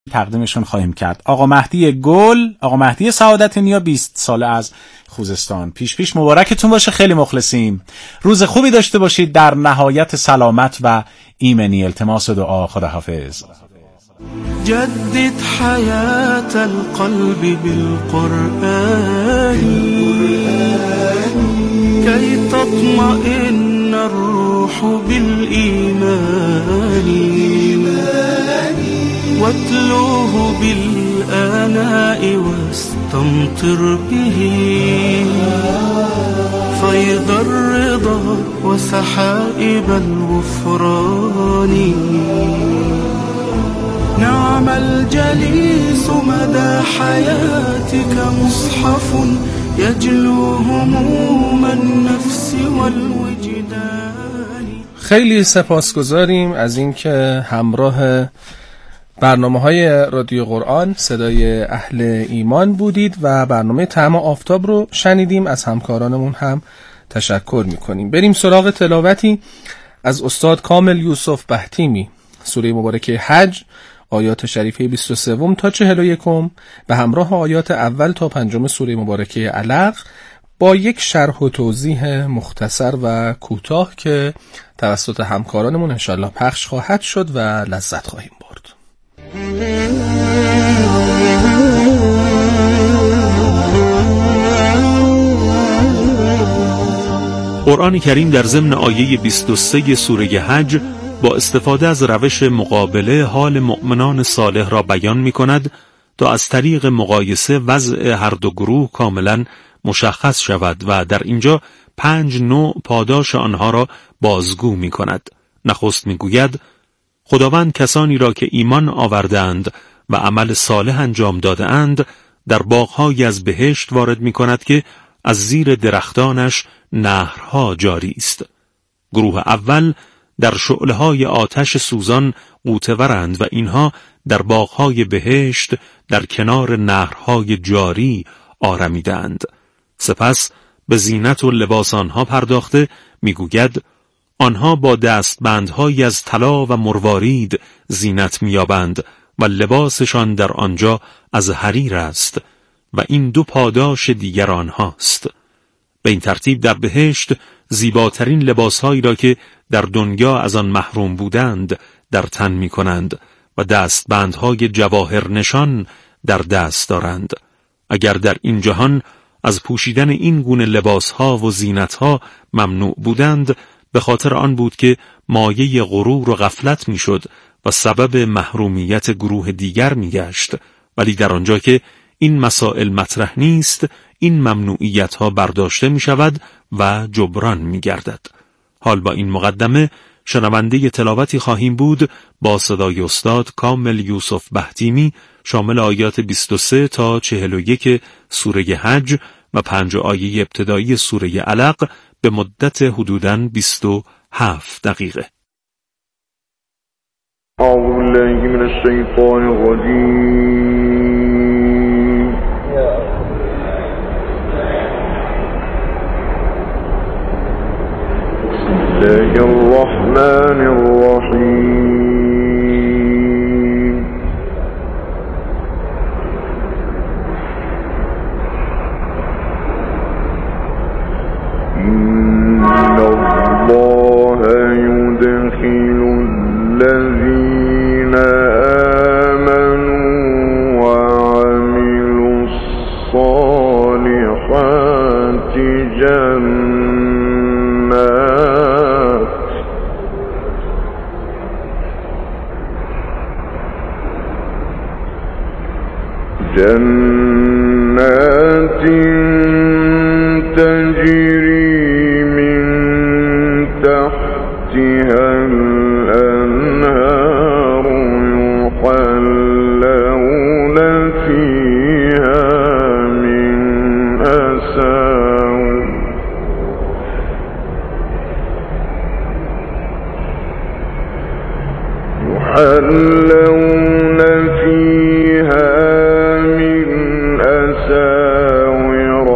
تقدیمشون خواهیم کرد. آقا مهدی گل، آقا مهدی سعادت نیا 20 ساله از خوزستان. پیش مبارکتون باشه، خیلی مخلصیم. روز خوبی داشته باشید، در نهایت سلامت و ایمنی. التماس دعا. خداحافظ. جدد حياة القلب بالقرآن كي تطمئن الروح بالإيمان واتلوه بالآناء واستمطر به فيض الرضا وسحائب الغفران. نعم الجليس مدى حياتك مصحف يجلو هموم النفس والوجدان. خیلی سپاسگزاریم از اینکه همراه برنامه‌های رادیو قرآن صدای اهل ایمان بودید و برنامه طعم آفتاب رو شنیدیم. از همکارانمون هم تشکر می‌کنیم. بریم سراغ تلاوتی از استاد کامل یوسف بهتیمی. سوره مبارکه حج، آیات شریفه 23 تا 41 به همراه آیات اول تا 5 سوره مبارکه علق با یک شرح و توضیح مختصر و کوتاه که توسط همکارانمون انشالله پخش خواهد شد و لذت خواهیم برد. قرآن کریم در ضمن آیه 23 سوره حج با استفاده از روش مقابله حال مؤمنان صالح را بیان می کند تا از طریق مقایسه وضع هر دو گروه کاملا مشخص شود و در اینجا 5 نوع پاداش آنها را بازگو می کند. نخست می گوید خداوند کسانی را که ایمان آوردند و عمل صالح انجام دادند در باغ‌های از بهشت وارد می کند که از زیر درختانش نهرها جاری است. گروه اول در شعله‌های آتش سوزان غوطه‌ورند و اینها در باغ‌های بهشت در کنار نهرهای جاری آرمیدند. سپس به زینت و لباس آنها پرداخته میگوید آنها با دستبندهایی از طلا و مروارید زینت می‌یابند و لباسشان در آنجا از حریر است و این 2 پاداش دیگر آنهاست. به این ترتیب در بهشت زیباترین لباسهایی را که در دنیا از آن محروم بودند در تن می کنند و دستبندهای جواهر نشان در دست دارند. اگر در این جهان از پوشیدن این گونه لباسها و زینتها ممنوع بودند، به خاطر آن بود که مایه غرور و غفلت می شد و سبب محرومیت گروه دیگر می گشت. ولی در آنجا که این مسائل مطرح نیست، این ممنوعیت ها برداشته می شود و جبران می گردد. حال با این مقدمه شنونده تلاوتی خواهیم بود با صدای استاد کامل یوسف بهتیمی شامل آیات 23 تا 41 سوره حج و 5 آیه ابتدایی سوره علق به مدت حدوداً 27 دقیقه. اعوذ بالله من الشیطان الرجیم. بسم الله الرحمن الرحیم. إن الله يدخل الذين آمنوا وعملوا الصالحات جنات تجري من تحتها الأنهار يحلون فيها من أساور يحلون فيها من أساور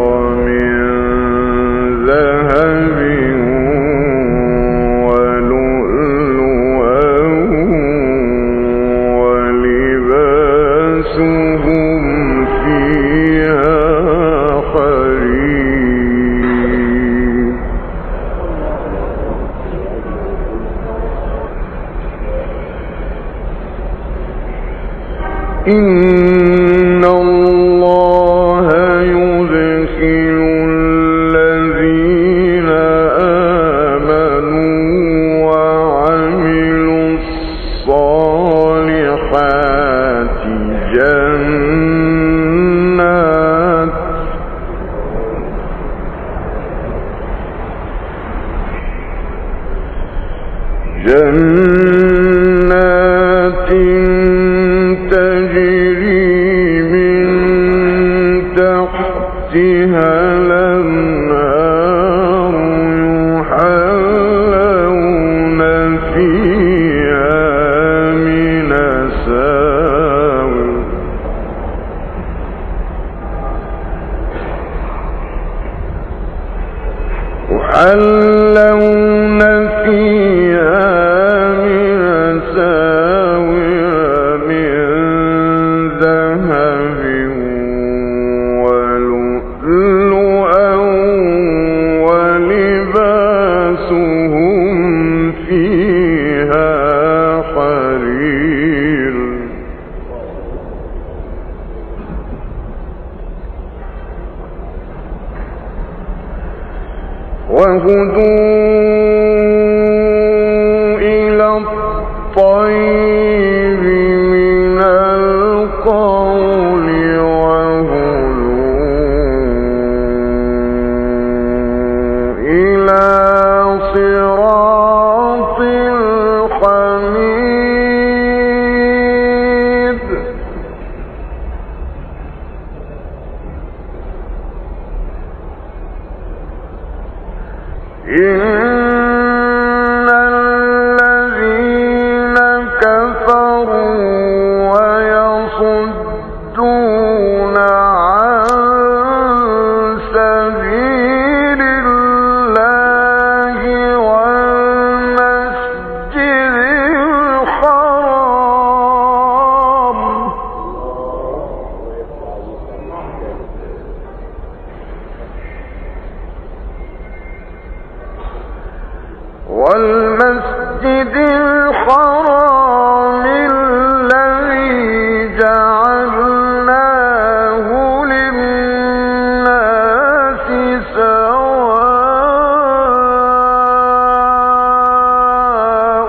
إن الله يدخل الذين آمنوا وعملوا الصالحات جنات تجري من تحتها الأنهار يحلون فيها من أساور يحلون فيها من أساور من ذهب ولؤلؤا ولباسهم فيها حرير وهدوا إلى الطيب من القول وهدوا إلى صراط الحميد إن الذين كفروا ويصدون عن سبيل الله والمسجد الحرام الذي جعلناه للناس سواء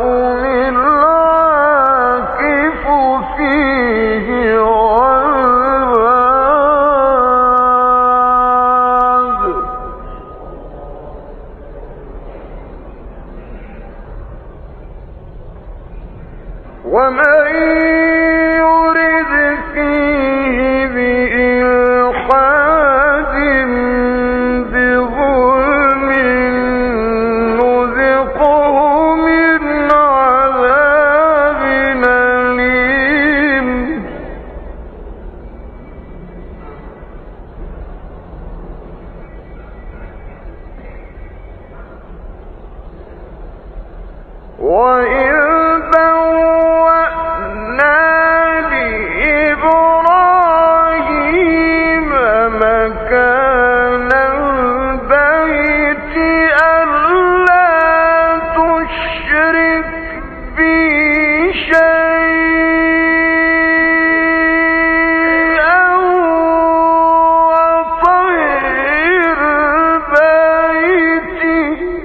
العاكف فيه والباد ومن يرد فيه بإلحاد بظلم نذقه من عذاب أليم وإذ بوأنا لإبراهيم مكان البيت ألا تشرك بي شيئا وطهر بيتي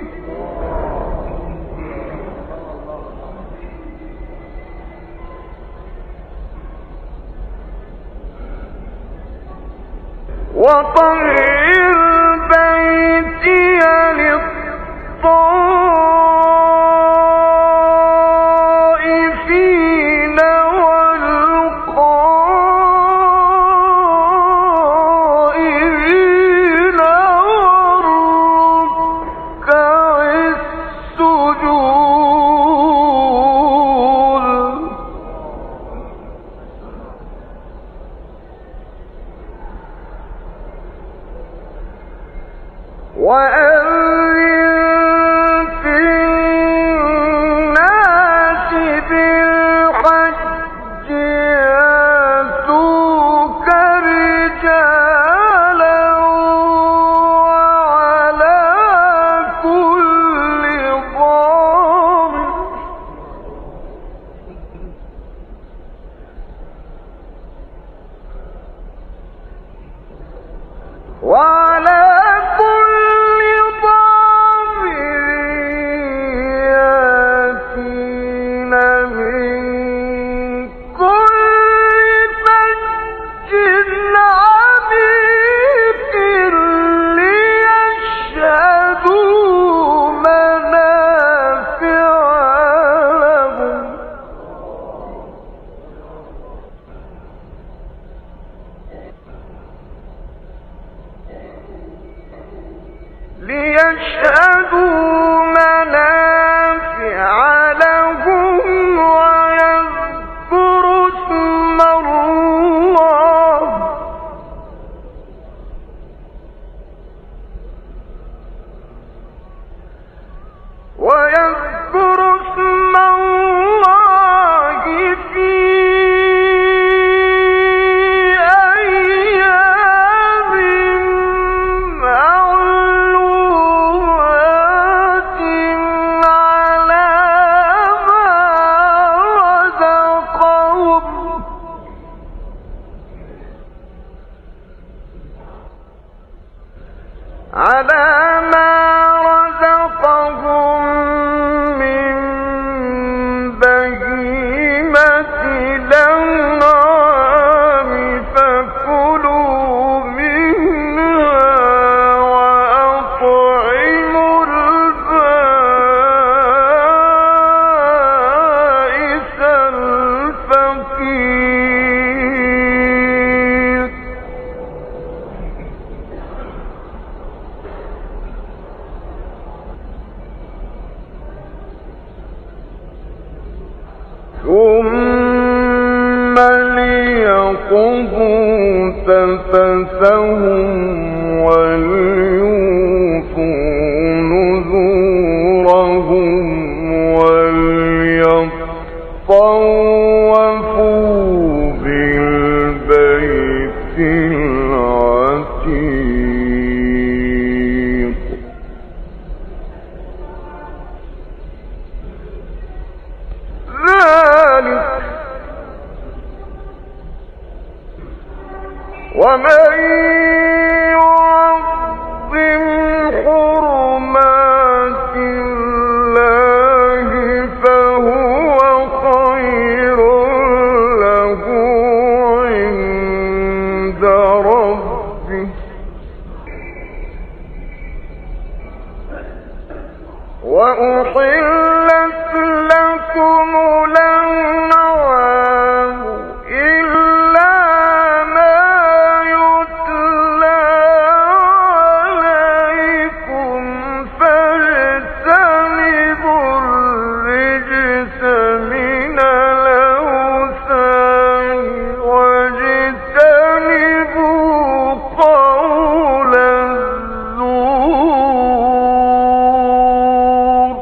للطائفين والقائمين والركع السجود وأذن في الناس بالحج يأتوك رجالا وعلى كل ضامر وعلى كل ضامر يأتين من كل فج عميق ليشهدوا منافع لهم ويذكروا اسم الله في أيام معلومات على ما رزقهم من بهيمة الأنعام فكلوا منها وأطعموا البائس الفقير ثم ليقضوا تفثهم وليوفوا نذورهم وليطوفوا بالبيت العتيق ومن يعظم حرمات الله فهو خير له عند ربه وأحلت لكم الأنعام إلا ما يتلى عليكم فاجتنبوا الرجس من الأوثان واجتنبوا قول الزور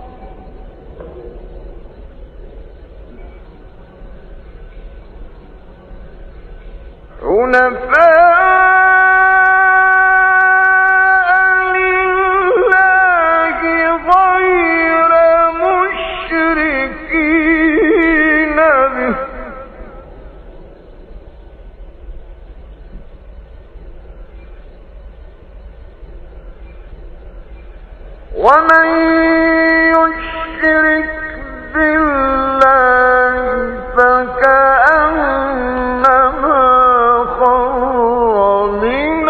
حنفاء لله غير مشركين به ومن يشرك بالله فكأنما خر من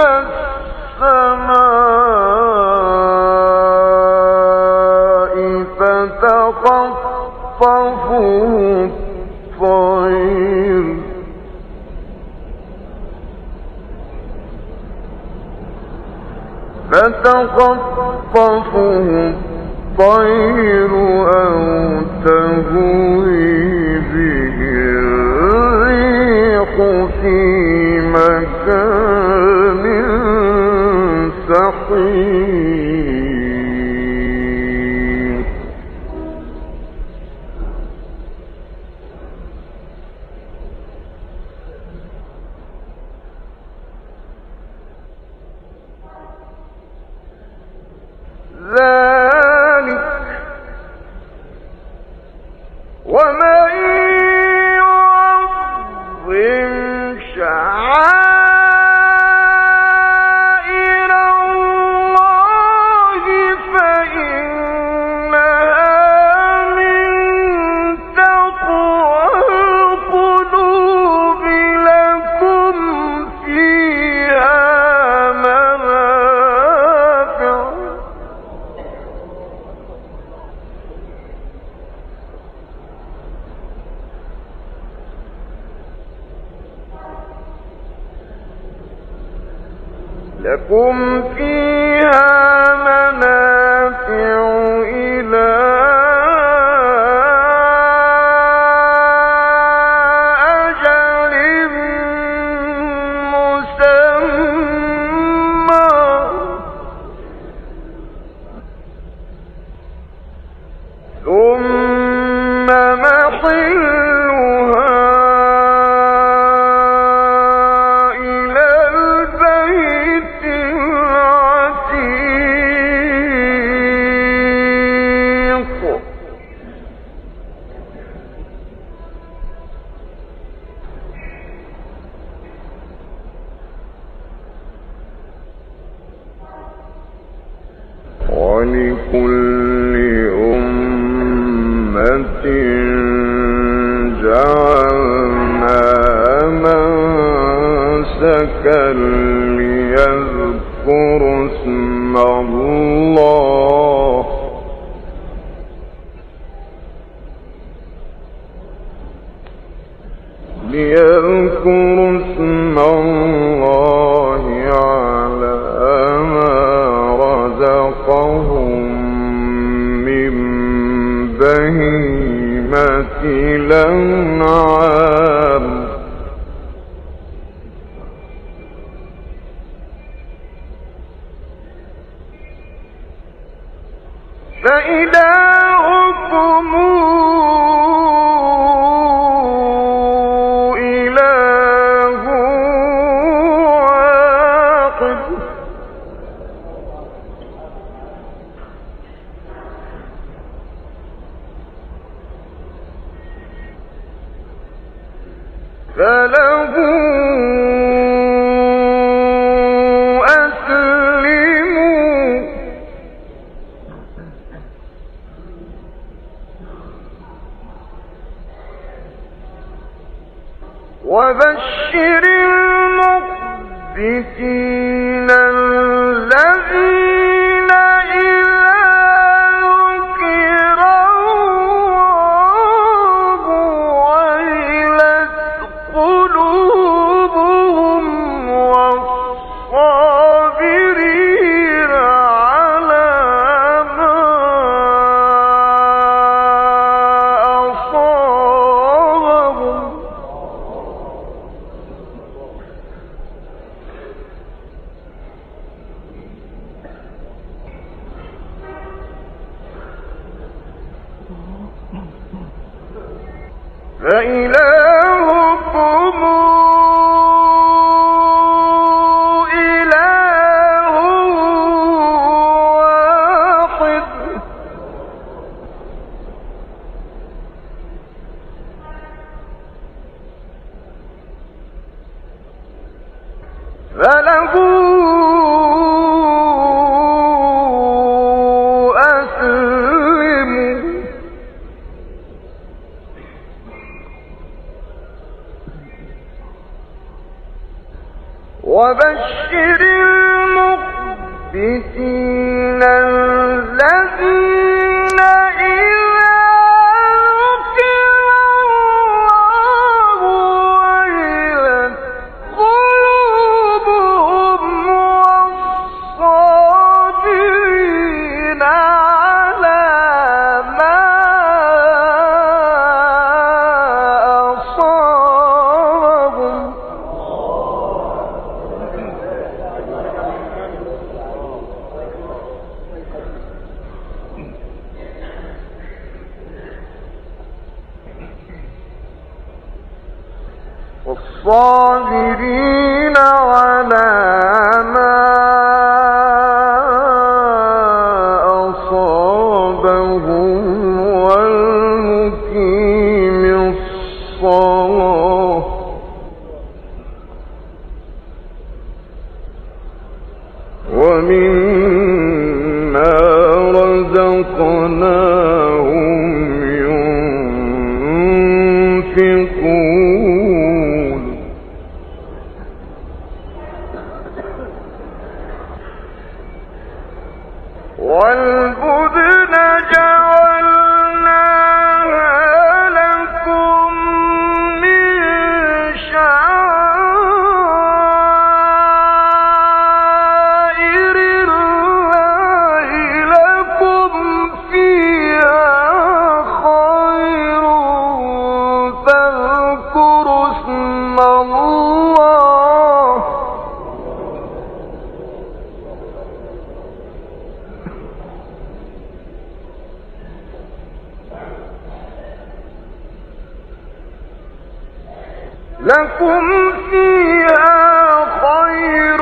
السماء فتخطفه الطير أو تهوي به الريح في مكان سحيق ذلك ومن يعظم شعائر لكم فيها منافع إلى أجل مسمى ثم محلها إلى البيت العتيق ولكل أمة جعلنا منسكا ليذكروا اسم الله على ما رزقهم من بهيمة الأنعام فإلهكم إله واحد فله أسلموا وبشر المخبتين الذين إذا ذكر الله وجلت قلوبهم والصابرين على ما أصابهم فإلهكم إله واحد فله أسلموا وبشر المخبتين الذين إذا ذكر الله وجلت قلوبهم والصابرين على ما أصابهم والصابرين على ما أصابهم والمقيم الصلاة ومما رزقناهم ينفقون والبدن جعلناها لكم من شعائر لكم فيها خير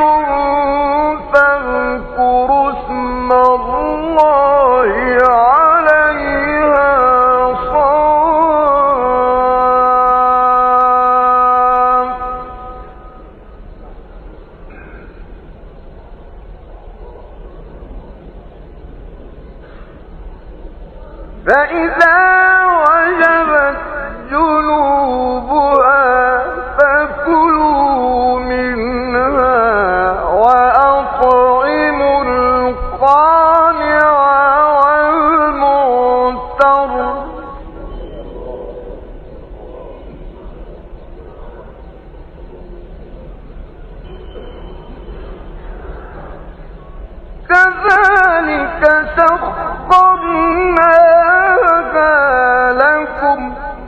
فاذكروا اسم الله عليها صواف فإذا وجبت جنوبها فكلوا منها وأطعموا القانع والمعتر كذلك سخرناها لكم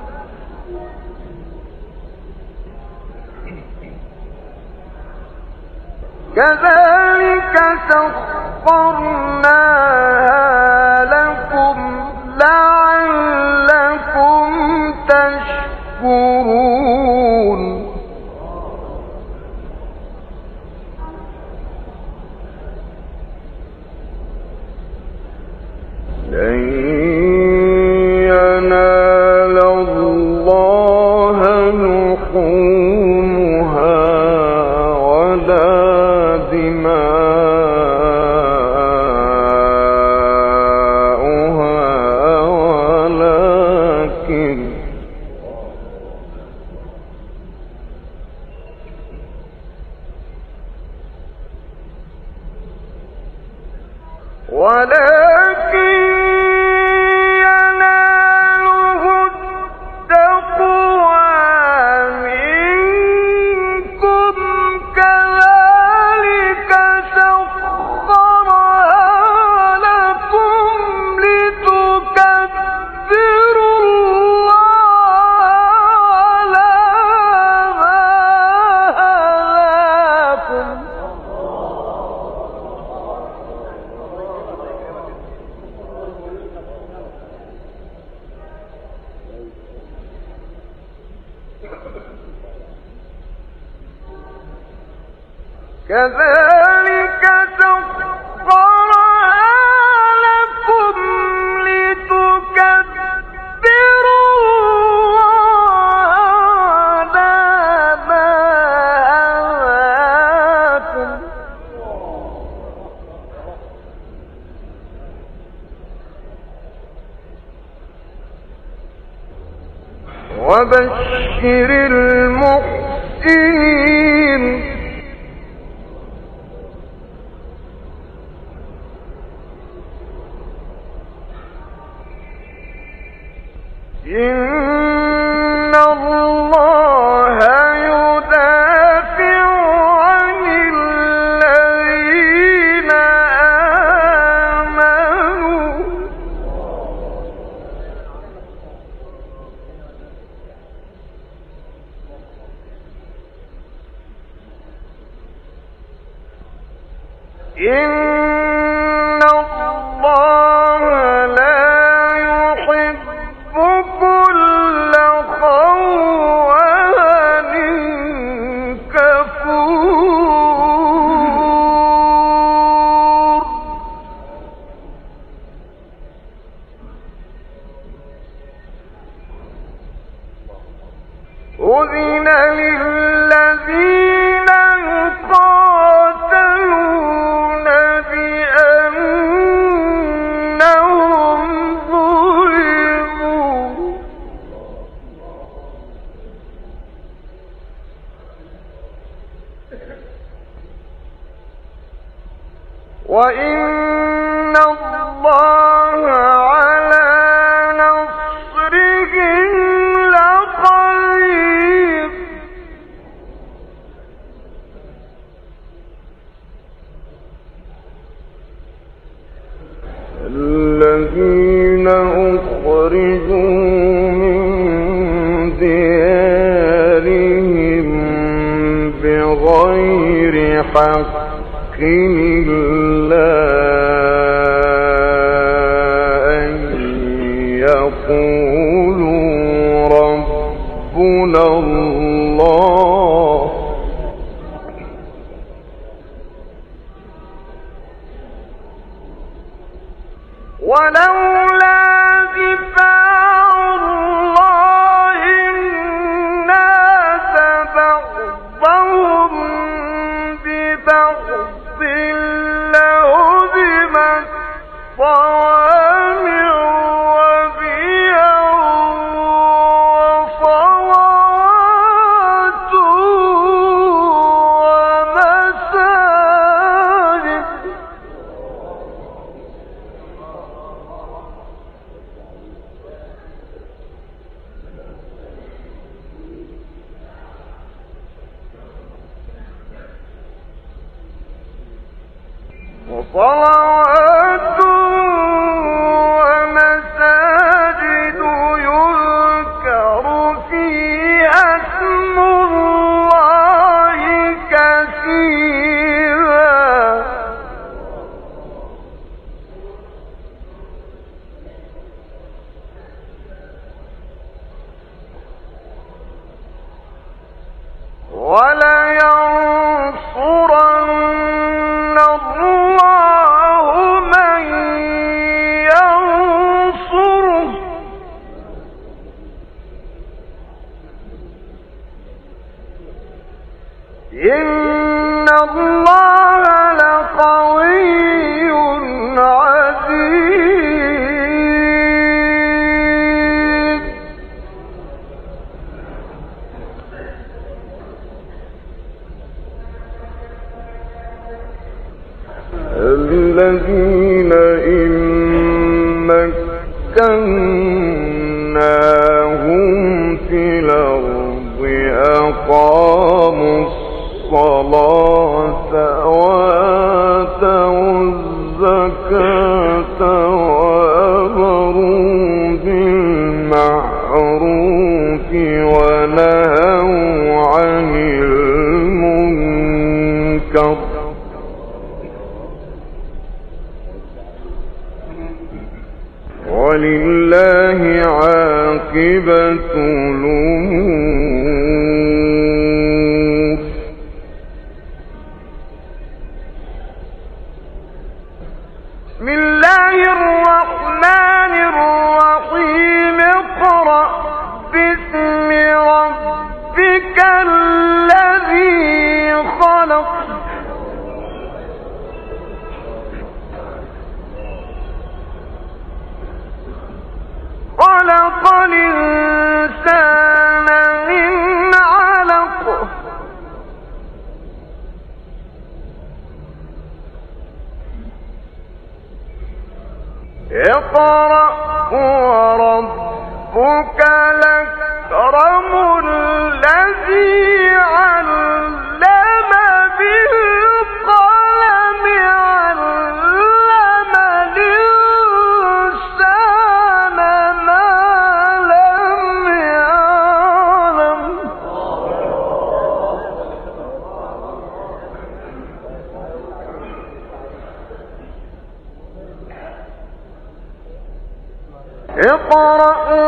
لعلكم تشكرون لن ينال الله لحومها ولا دماؤها ولكن يناله التقوى منكم كذلك سخرها لكم لتكبروا الله على ما هداكم كذلك سخرها لكم لتكبروا الله على ما هداكم وبشر المحسنين إن الله يدافع عن الذين آمنوا إن الله لا يحب كل خوان كفور أذن للذين يقاتلون بأنهم ظلموا وإن الله على نصرهم لقدير الذين أخرجوا من ديارهم بغير حق إلا أن يقولوا ربنا الله ولولا دفاع الله الناس بعضهم ببعض لهدمت صوامع وبيع وصلوات ومساجد وصلوات ومساجد يذكر فيها اسم الله كثيرا ولينصرن الله من ينصره إن الله لقوي عزيز الذين إن مكناهم في الأرض أقاموا الصلاة وآتوا الزكاة وأمروا بالمعروف ونهوا عن المنكر ولله عاقبة الأمور بسم الله الرحمن الرحيم اقرأ باسم ربك الذي خلق خلق الإنسان من علق اقرأ وربك الأكرم الذي علم بالقلم علم الإنسان ما لم يعلم اقرأ